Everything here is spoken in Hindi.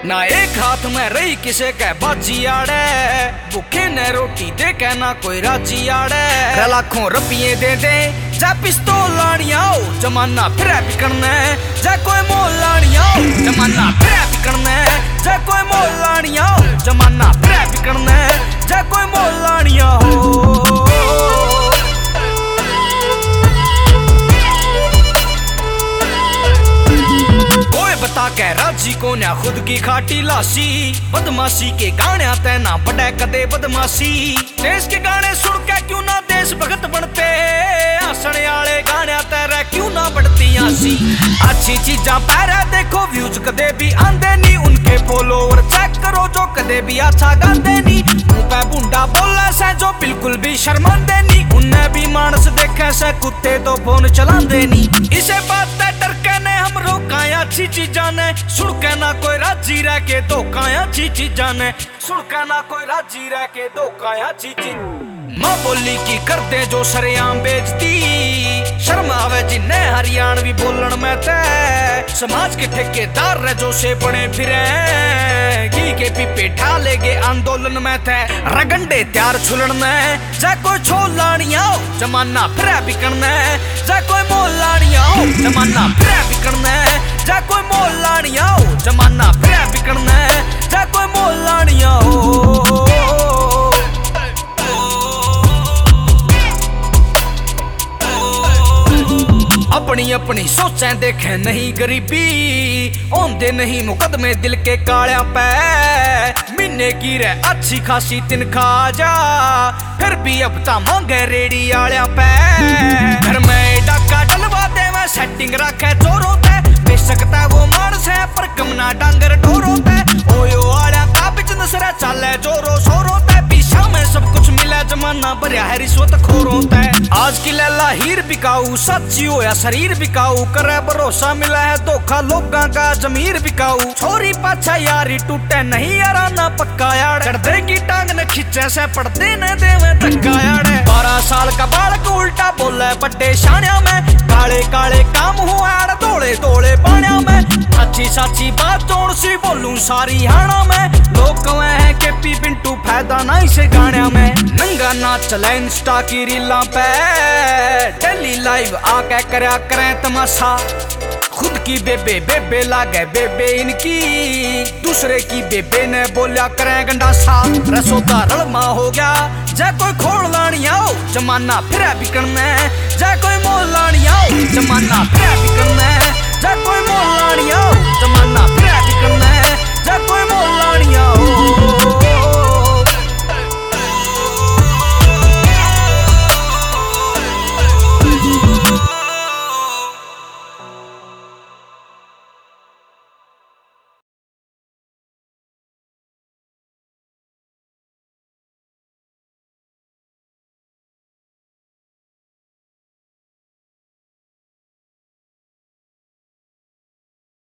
ना एक हाथ में रही किसे कह बाजी आड़े, भूखे ने रोटी दे के ना कोई राजी आड़े। लाखों रुपये दे दे जा पिस्तौल लानिया जमाना फिर बिकने, जा कोई मोल लानिया जमाना फिर बिकने, जा कोई मोल लानिया जमाना फिर बिकने, जा कोई मोल लानिया हो। बता के राजी को ना खुद की खाटी लासी, बदमाशी के गाने आते ना बड़े कदे बदमाशी। देश के गाने सुन के क्यों ना देश भगत बनते, हंसने वाले गाने आते रह क्यों ना बढ़ती आसी। अच्छी चीजा पैरा देखो व्यूज कदे भी आंदे नी, उनके फॉलोवर चेक करो जो कदे भी अच्छा गांदे नी। मुंह पे बुंडा बोला से जो बिल्कुल भी शर्मांदे नी, उन्हें भी मानस देखे से कुत्ते तो फोन चलांदे नी। इसे बात डर के ने हम रोकाया अच्छी चीजा ने, सुन के ना कोई राजी रह के धोखाया अच्छी चीजा ने, सुन के ना कोई राजी रह के धोखाया अच्छी चीज। माँ बोली की करते जो सरेआम बेचती, शर्म आवे जिन्हें हरियाणवी बोलन में ते। समाज के ठेकेदार रह जो से बने फिरे, घी के पीपे ढालेगे आंदोलन में थे। रगंडे त्यार छुलन में जा कोई छोल लानिया जमाना फिर बिकने, जा कोई मोल लानिया जमाना फिर बिकने, जा कोई मोल लानिया जमाना फिर बिकने, जा कोई मोल लानिया हो। अपनी अपनी सोचें देखें नहीं गरीबी, ओंदे नहीं मुकदमे दिल के कालिया पे। महीने की रे अच्छी खासी तनख्वाह जा, फिर भी अब ता मांगे रेडी आलिया पे। घर में डाका डलवा दे मैं सेटिंग रखे चोरों ते, बेशकता वो मानस है पर कमना डांगर ढोरों ते। ओयो आलिया का बिजनेस रे चले जोरों शोरों ते, पीछा में सब कुछ मिले जमाना भरिया है रिश्वत खोरों ते। आज की लैला हीर बिकाऊ सच्ची होया शरीर बिकाऊ, करे भरोसा मिला है धोखा लोगां का जमीर बिकाऊ। छोरी पाछा यारी टूटे नहीं यारा ना पक्का यार, चढ़दे की टांग ने खींचे से पड़ते न देवे धक्का यार। 12 साल का बालक उल्टा बोले बड्डे शानिया में, काले काले काम हुआ धोले धोले पानिया में। अच्छी साची बात जोड़ सी बोलूं सारी हाना में, लोग कहे हैं के पी पिंटू फायदा नहीं से गानिया में। नंगा ना चले इंस्टा की रीला पे, डेली लाइव आके करया करें तमाशा। खुद की बेबे बेबे लागे बेबे इनकी, दूसरे की बेबे ने बोलिया करें गंडासा। रसोदा रलमा हो गया जा कोई खोल लानिया जमाना फिर बिकने, जा कोई मोल लानिया जमाना फिर बिकने, जा कोई मोल लानिया जमाना फिर बिकने,